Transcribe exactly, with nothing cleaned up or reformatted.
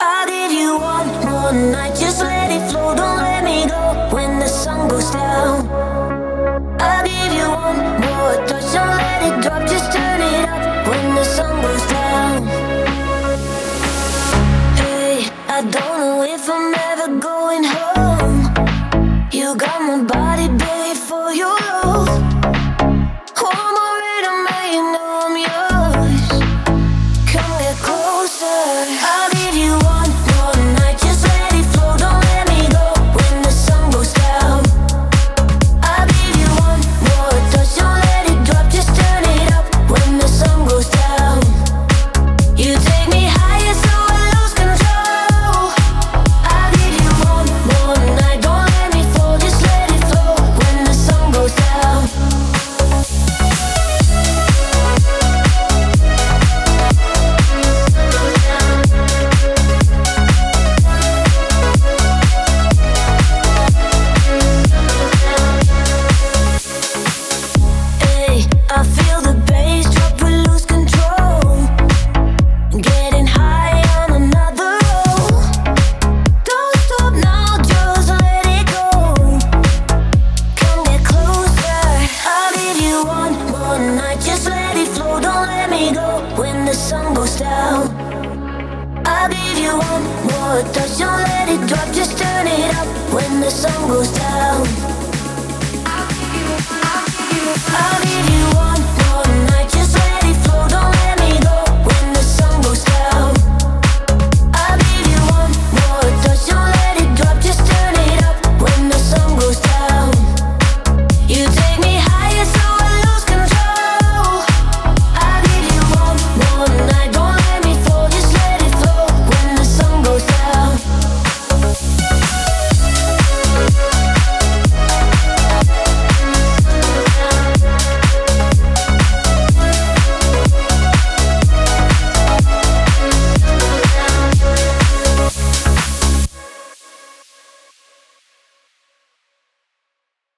I'll give you one more night, just let it flow, don't let me go when the sun goes down. I'll give you one more touch, don't let it drop, just turn it up when the sun goes down. Hey, I don't know if I'm ever going home. You got my body, babe, for your love. One more rhythm, and you know I'm yours. Come get closer. I'll give you one more night, just let it flow, don't let me go when the sun goes down. I'll give you one more touch, don't let it drop, just turn it up when the sun goes down. You take me higher so I lose control. I'll give you one more night, don't let me fall, just let it flow when the sun goes down. Hey, I feel the bass drop, we lose control. Getting high on another roll. Don't stop now, just let it go. Come get closer. I'll give you one more night, just let it flow, don't let me go when the sun goes down. I'll give you one more touch, don't let it drop, just turn it up when the sun goes down. I'll give you one more night, just let it flow, don't let